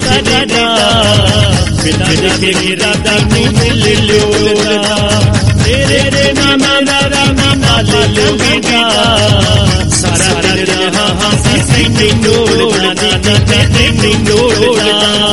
करना बिना के गिराता मिल लोड़ा तेरे नाम नाम ले बेटा सारा रहा हंसी नोड़ा नोड़ा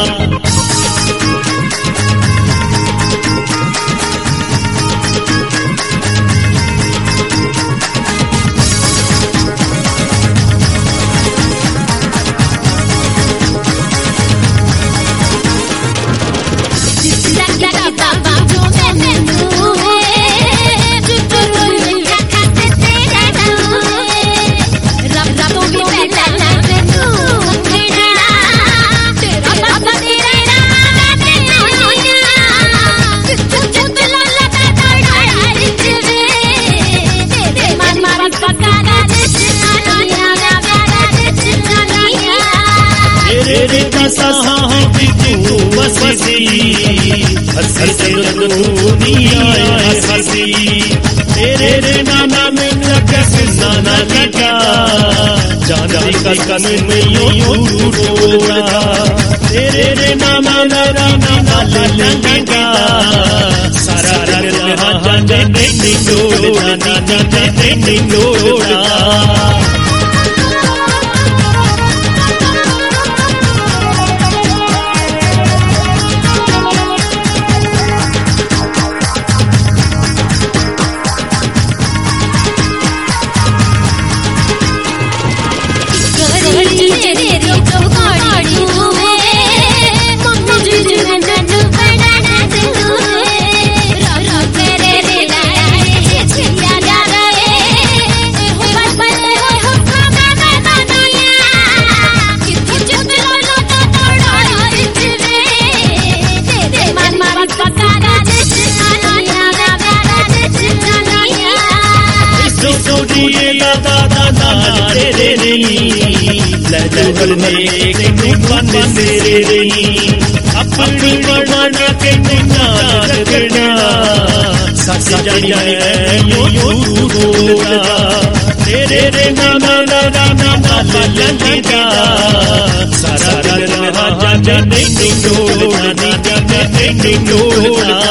तेरे नाना में नाना लगा जाने का कन में रोड़ा तेरे नाना नाना लगा सारा रहा जाने लोड़ा अपनी बना के करना तेरे नाना लगा सारा रहा जाने लोड़ा